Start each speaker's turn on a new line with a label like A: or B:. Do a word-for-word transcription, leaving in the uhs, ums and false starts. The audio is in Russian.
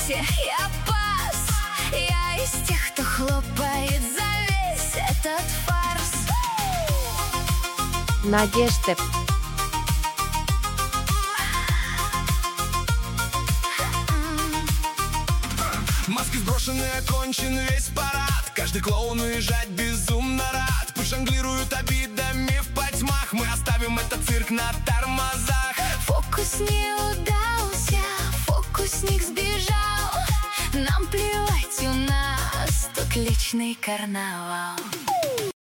A: Извините, я пас. Я из тех, кто хлопает за весь этот фарс.
B: Надежда.
C: Маски сброшены, окончен весь парад. Каждый клоун уезжать безумно рад. Пусть жонглируют обидами в потьмах. Мы оставим этот цирк на тормозах.
A: Фокус не удался, фокусник сбежал. Нам плевать, у нас тут личный карнавал.